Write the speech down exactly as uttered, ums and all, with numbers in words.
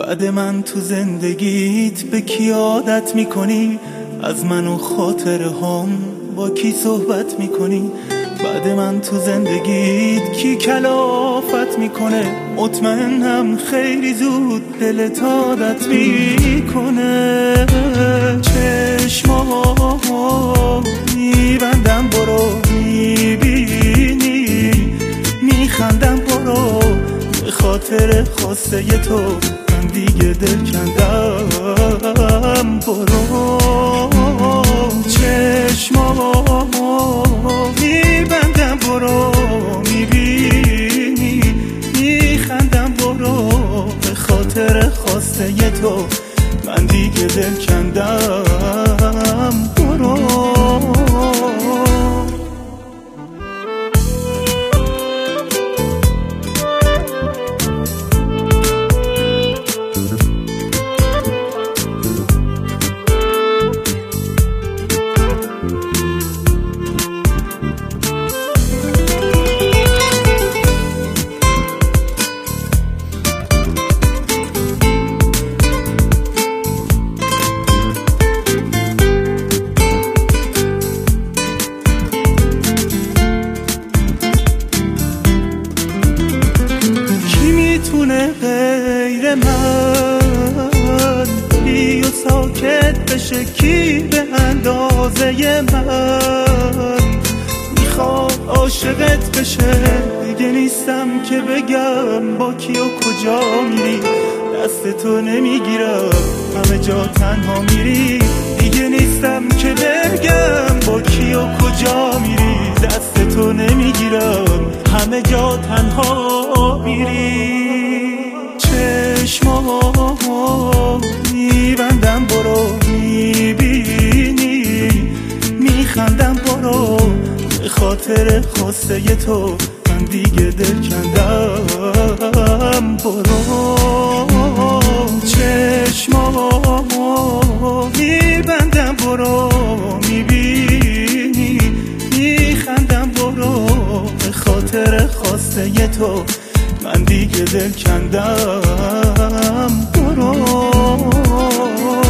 بعد من تو زندگیت به کی عادت میکنی؟ از من و خاطره هم با کی صحبت میکنی؟ بعد من تو زندگیت کی کلافت میکنه؟ مطمئنم خیلی زود دلت عادت میکنه. چشمام میبندم برو میبینی، میخندم برو به خاطر خواسته تو من دیگه دل کندم برو. چشمامو میبندم برو میبینی، میخندم برو به خاطر خواسته تو من دیگه دل کندم برو. غیر من بی و ساکت بشه کی به اندازه من؟ میخواد عاشقت بشه دیگه نیستم که بگم با کی و کجا میری. دست تو نمیگیرم همه جا تنها میری، دیگه نیستم که بگم با کی و کجا میری. دست تو نمیگیرم همه جا تنها میری. چشمامو میبندم برو میبینی، میخندم برو به خاطر خواسته تو من دیگه دل کندم برو. چشمامو میبندم برو میبینی، میخندم برو به خاطر خواسته تو من دیگه دل کندم برو.